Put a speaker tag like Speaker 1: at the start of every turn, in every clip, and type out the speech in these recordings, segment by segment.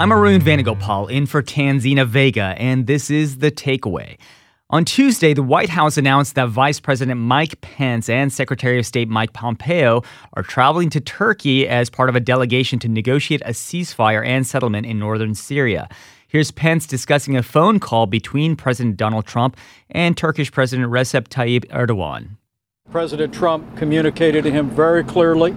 Speaker 1: I'm Arun Vanagopal in for Tanzina Vega, and this is The Takeaway. On Tuesday, the White House announced that Vice President Mike Pence and Secretary of State Mike Pompeo are traveling to Turkey as part of a delegation to negotiate a ceasefire and settlement in northern Syria. Here's Pence discussing a phone call between President Donald Trump and Turkish President Recep Tayyip Erdogan.
Speaker 2: President Trump communicated to him very clearly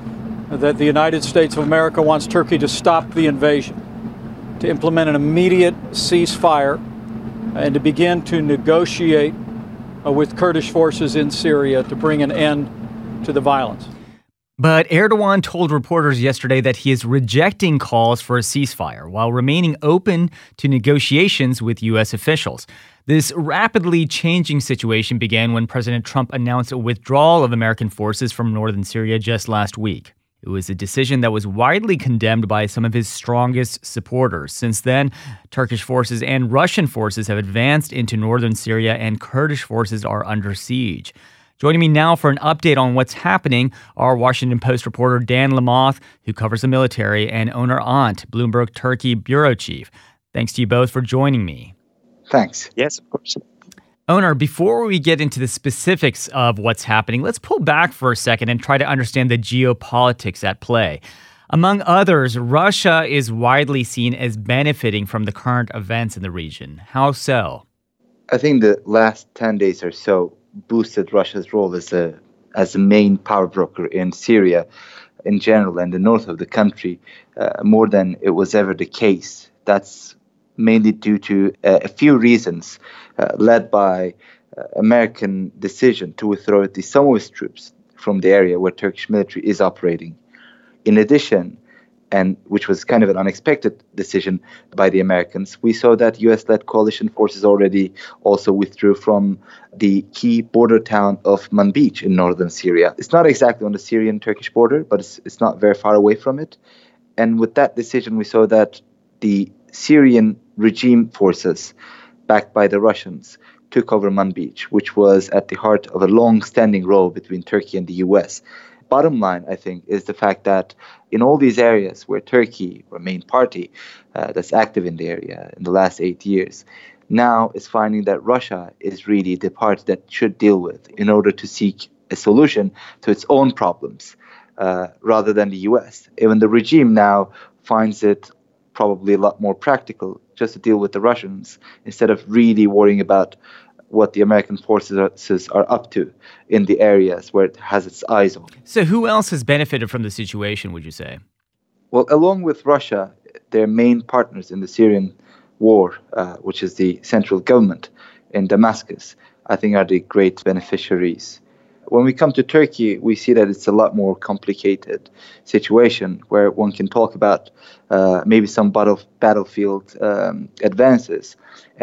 Speaker 2: that the United States of America wants Turkey to stop the invasion, to implement an immediate ceasefire, and to begin to negotiate with Kurdish forces in Syria to bring an end to the violence.
Speaker 1: But Erdogan told reporters yesterday that he is rejecting calls for a ceasefire while remaining open to negotiations with U.S. officials. This rapidly changing situation began when President Trump announced a withdrawal of American forces from northern Syria just last week. It was a decision that was widely condemned by some of his strongest supporters. Since then, Turkish forces and Russian forces have advanced into northern Syria, and Kurdish forces are under siege. Joining me now for an update on what's happening are Washington Post reporter Dan Lamothe, who covers the military, and Onur Ant, Bloomberg Turkey bureau chief. Thanks to you both for joining me.
Speaker 3: Thanks.
Speaker 4: Yes, of course.
Speaker 1: Onur, before we get into the specifics of what's happening, let's pull back for a second and try to understand the geopolitics at play. Among others, Russia is widely seen as benefiting from the current events in the region. How so?
Speaker 3: I think the last 10 days or so boosted Russia's role as a main power broker in Syria in general and the north of the country more than it was ever the case. That's mainly due to a few reasons, led by American decision to withdraw some of its troops from the area where Turkish military is operating. In addition, and which was kind of an unexpected decision by the Americans, we saw that U.S.-led coalition forces already also withdrew from the key border town of Manbij in northern Syria. It's not exactly on the Syrian-Turkish border, but it's not very far away from it. And with that decision, we saw that the Syrian regime forces, backed by the Russians, took over Manbij, which was at the heart of a long-standing row between Turkey and the U.S. Bottom line, I think, is the fact that in all these areas where Turkey, or main party that's active in the area in the last 8 years, now is finding that Russia is really the party that should deal with in order to seek a solution to its own problems rather than the U.S. Even the regime now finds it probably a lot more practical just to deal with the Russians instead of really worrying about what the American forces are up to in the areas where it has its eyes on.
Speaker 1: So who else has benefited from the situation, would you say?
Speaker 3: Well, along with Russia, their main partners in the Syrian war, which is the central government in Damascus, I think are the great beneficiaries. When we come to Turkey, we see that it's a lot more complicated situation where one can talk about maybe some battlefield advances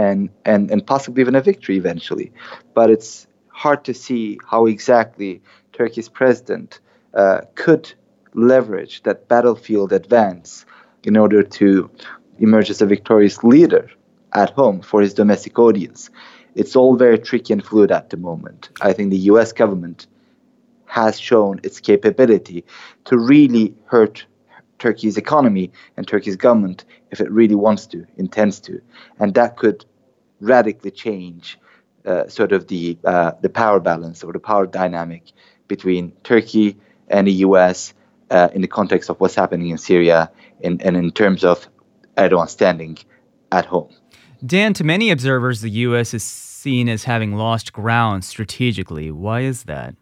Speaker 3: and possibly even a victory eventually. But it's hard to see how exactly Turkey's president could leverage that battlefield advance in order to emerge as a victorious leader at home for his domestic audience. It's all very tricky and fluid at the moment. I think the U.S. government has shown its capability to really hurt Turkey's economy and Turkey's government if it really wants to, intends to. And that could radically change sort of the power balance or the power dynamic between Turkey and the U.S. In the context of what's happening in Syria and in terms of Erdogan standing at home.
Speaker 1: Dan, to many observers, the U.S. is seen as having lost ground strategically. Why is that?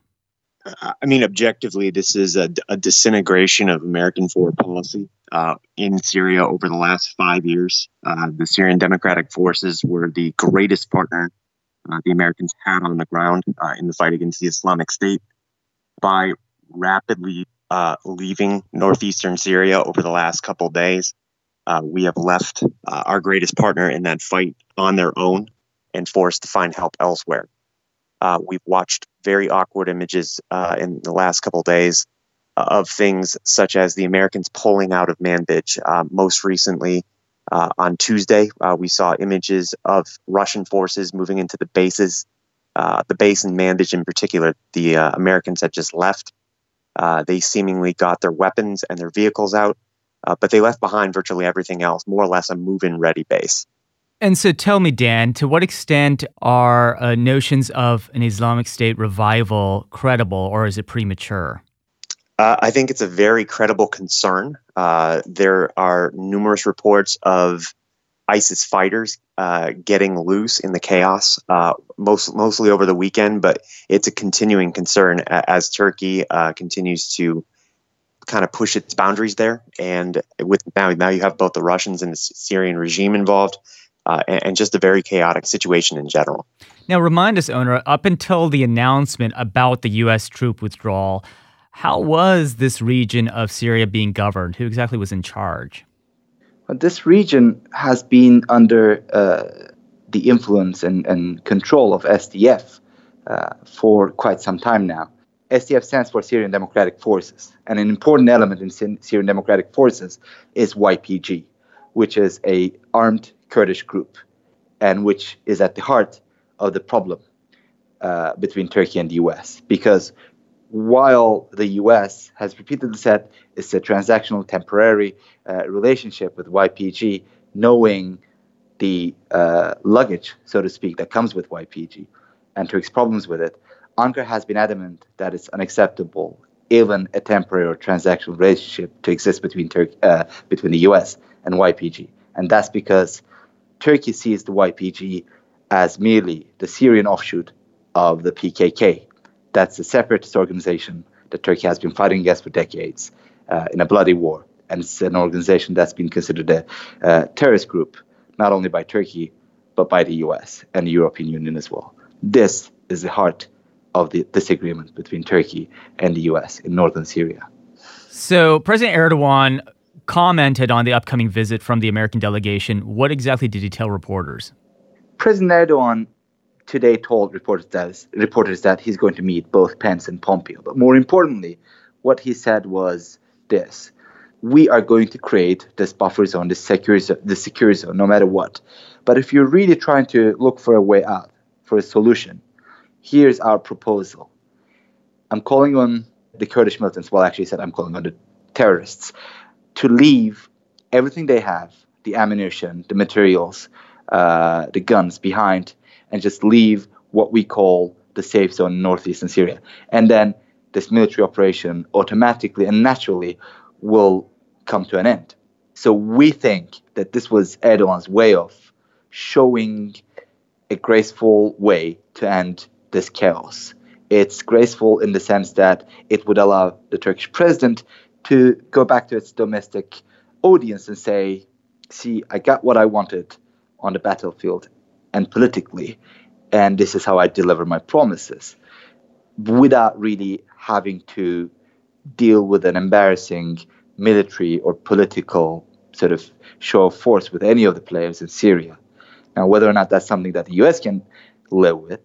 Speaker 4: I mean, objectively, this is a disintegration of American foreign policy in Syria over the last 5 years. The Syrian Democratic Forces were the greatest partner the Americans had on the ground in the fight against the Islamic State. By rapidly leaving northeastern Syria over the last couple of days, we have left our greatest partner in that fight on their own and forced to find help elsewhere. We've watched very awkward images in the last couple of days of things such as the Americans pulling out of Manbij. Most recently, on Tuesday, we saw images of Russian forces moving into the bases. The base in Manbij in particular, the Americans had just left. They seemingly got their weapons and their vehicles out. but they left behind virtually everything else, more or less a move-in ready base.
Speaker 1: And so tell me, Dan, to what extent are notions of an Islamic State revival credible, or is it premature?
Speaker 4: I think it's a very credible concern. There are numerous reports of ISIS fighters getting loose in the chaos, mostly over the weekend, but it's a continuing concern as Turkey continues to kind of push its boundaries there. And with now you have both the Russians and the Syrian regime involved, and just a very chaotic situation in general.
Speaker 1: Now, remind us, Onur, up until the announcement about the U.S. troop withdrawal, how was this region of Syria being governed? Who exactly was in charge?
Speaker 3: This region has been under the influence and control of SDF for quite some time now. SDF stands for Syrian Democratic Forces, and an important element in Syrian Democratic Forces is YPG, which is an armed Kurdish group, and which is at the heart of the problem between Turkey and the U.S. Because while the U.S. has repeatedly said it's a transactional, temporary relationship with YPG, knowing the luggage, so to speak, that comes with YPG and Turkey's problems with it, Ankara has been adamant that it's unacceptable, even a temporary or transactional relationship to exist between the U.S. and YPG. And that's because Turkey sees the YPG as merely the Syrian offshoot of the PKK. That's a separatist organization that Turkey has been fighting against for decades in a bloody war. And it's an organization that's been considered a terrorist group, not only by Turkey, but by the US and the European Union as well. This is the heart of the disagreement between Turkey and the US in northern Syria.
Speaker 1: So President Erdogan commented on the upcoming visit from the American delegation. What exactly did he tell reporters?
Speaker 3: President Erdogan today told reporters that he's going to meet both Pence and Pompeo. But more importantly, what he said was this: we are going to create this buffer zone, this secure zone, no matter what. But if you're really trying to look for a way out, for a solution, here's our proposal. I'm calling on the Kurdish militants, well, actually said I'm calling on the terrorists, to leave everything they have, the ammunition, the materials, the guns behind, and just leave what we call the safe zone in northeastern Syria. And then this military operation automatically and naturally will come to an end. So we think that this was Erdogan's way of showing a graceful way to end this chaos. It's graceful in the sense that it would allow the Turkish president to go back to its domestic audience and say, see, I got what I wanted on the battlefield and politically, and this is how I deliver my promises, without really having to deal with an embarrassing military or political sort of show of force with any of the players in Syria. Now, whether or not that's something that the U.S. can live with,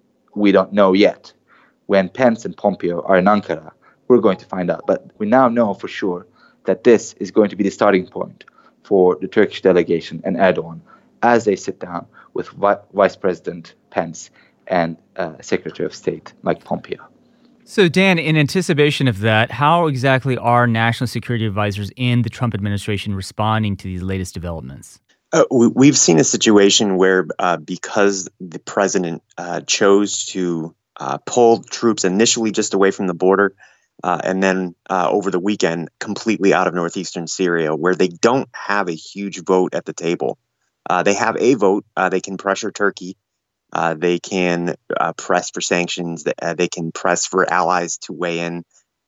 Speaker 3: we don't know yet. When Pence and Pompeo are in Ankara, we're going to find out. But we now know for sure that this is going to be the starting point for the Turkish delegation and Erdogan as they sit down with Vice President Pence and Secretary of State Mike Pompeo.
Speaker 1: So, Dan, in anticipation of that, how exactly are national security advisors in the Trump administration responding to these latest developments?
Speaker 4: We've seen a situation where because the president chose to pull troops initially just away from the border and then over the weekend completely out of northeastern Syria, where they don't have a huge vote at the table. They have a vote. They can pressure Turkey. They can press for sanctions. They can press for allies to weigh in.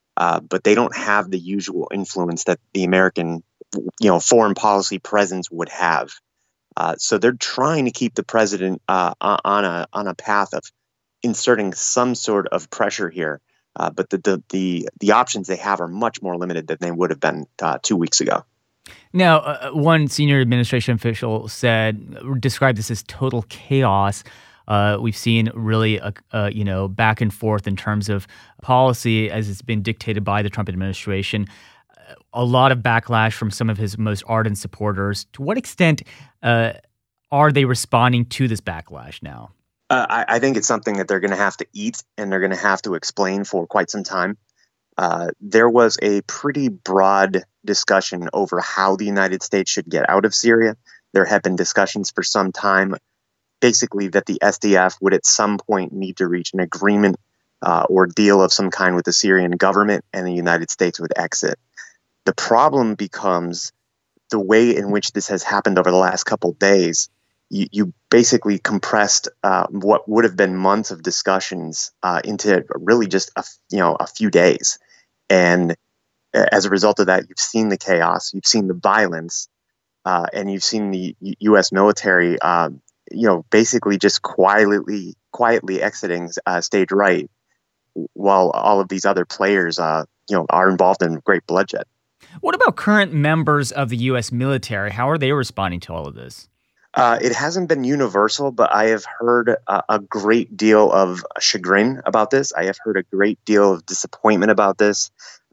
Speaker 4: But they don't have the usual influence that the American foreign policy presence would have. So they're trying to keep the president on a path of inserting some sort of pressure here. But the options they have are much more limited than they would have been 2 weeks ago.
Speaker 1: Now, one senior administration official described this as total chaos. We've seen really, back and forth in terms of policy as it's been dictated by the Trump administration. A lot of backlash from some of his most ardent supporters. To what extent are they responding to this backlash now?
Speaker 4: I think it's something that they're going to have to eat and they're going to have to explain for quite some time. there was a pretty broad discussion over how the United States should get out of Syria. There have been discussions for some time, basically that the SDF would at some point need to reach an agreement or deal of some kind with the Syrian government, and the United States would exit. The problem becomes the way in which this has happened over the last couple of days. You basically compressed what would have been months of discussions into really just a few days, and as a result of that, you've seen the chaos, you've seen the violence, and you've seen the U.S. military, basically just quietly exiting stage right, while all of these other players, are involved in great bloodshed.
Speaker 1: What about current members of the U.S. military? How are they responding to all of this?
Speaker 4: It hasn't been universal, but I have heard a great deal of chagrin about this. I have heard a great deal of disappointment about this.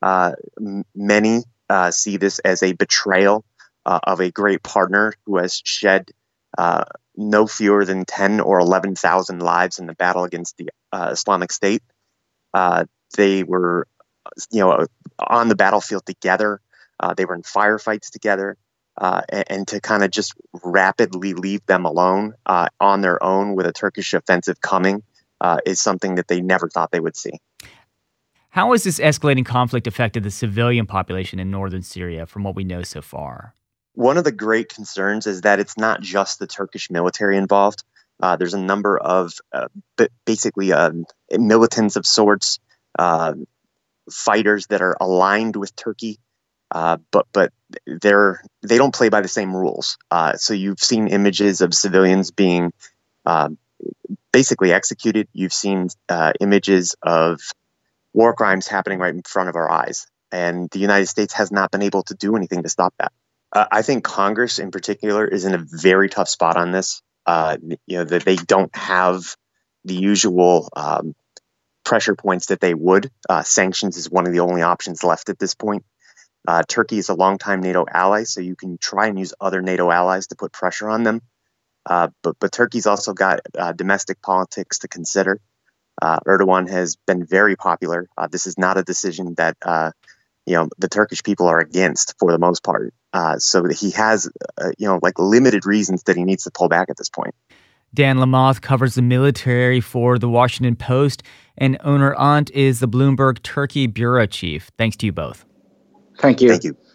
Speaker 4: Many see this as a betrayal of a great partner who has shed no fewer than 10 or 11,000 lives in the battle against the Islamic State. They were, on the battlefield together. They were in firefights together. And to kind of just rapidly leave them alone on their own with a Turkish offensive coming is something that they never thought they would see.
Speaker 1: How has this escalating conflict affected the civilian population in northern Syria from what we know so far?
Speaker 4: One of the great concerns is that it's not just the Turkish military involved. There's a number of basically militants of sorts, fighters that are aligned with Turkey. But they don't play by the same rules. So you've seen images of civilians being basically executed. You've seen images of war crimes happening right in front of our eyes. And the United States has not been able to do anything to stop that. I think Congress in particular is in a very tough spot on this. That they don't have the usual pressure points that they would. Sanctions is one of the only options left at this point. Turkey is a longtime NATO ally, so you can try and use other NATO allies to put pressure on them. But Turkey's also got domestic politics to consider. Erdogan has been very popular. This is not a decision that the Turkish people are against for the most part. So he has limited reasons that he needs to pull back at this point.
Speaker 1: Dan Lamothe covers the military for The Washington Post, and Onur Ant is the Bloomberg Turkey bureau chief. Thanks to you both.
Speaker 3: Thank you.
Speaker 4: Thank you.